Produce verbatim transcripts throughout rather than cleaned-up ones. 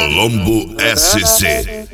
Colombo S C.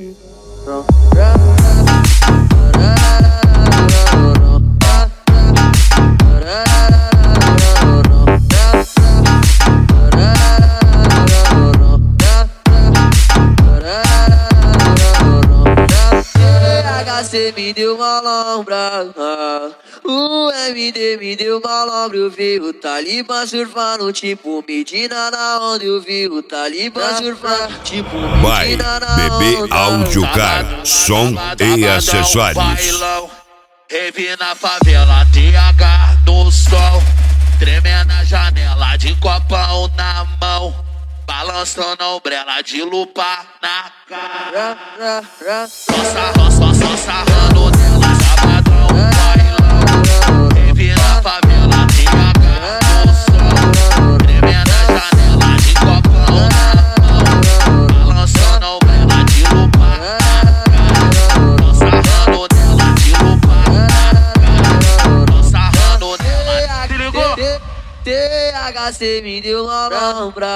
Cê me deu uma lombra, o M D me deu uma lombra. Eu vi o Talibã surfando tipo Medina na onda. Eu vi o Talibã surfando tipo Vai, Medina na onda. B B Áudio Car, som e acessórios. Rave na favela, T H no sol, tremendo na janela de copão na mão, balançando a ombrela de lupa na cara. Nossa, nossa, nossa, sarrando nela, sabadão, bailão. Rave na favela, T H no sol, tremendo na janela de copão na mão, balançando a ombrela de lupa na cara. Nossa, sarrando nela de lupa na cara. Nossa, sarrando nela, se ligou? T H C me deu uma lombra,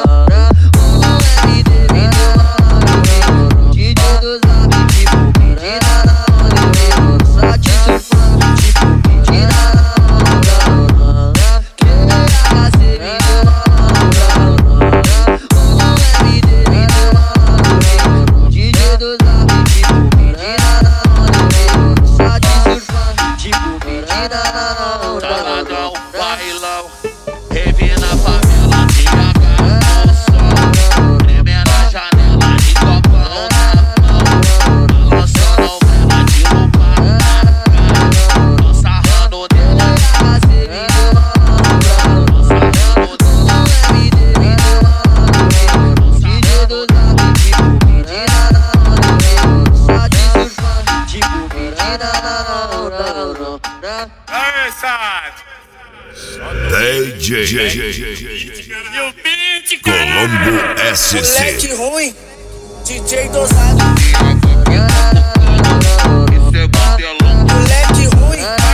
o M D me deu uma lombra. D J dos amigos tipo Medina na onda. Eu vi o Sati surfando tipo Medina na onda. T H C me deu uma lombra, o M D me deu uma lombra. D J dos amigos tipo Medina na onda. Eu vi o Sati surfando tipo Medina na onda. Sabadão, bailão, rave na favela, T H no sol, tremendo na janela de copão na mão, balançando a ombrela de lupa na cara. Tô sarrando nela, T H C me deu uma lombra, tô sarrando nela, o M D me deu uma lombra. D J dos amigos tipo Medina na onda. Eu vi o Sati surfando tipo Medina na onda. Aê, Sad! D J E o beat, Colombo S Moleque C. ruim, D J dosado. esse é modelão. Moleque ruim,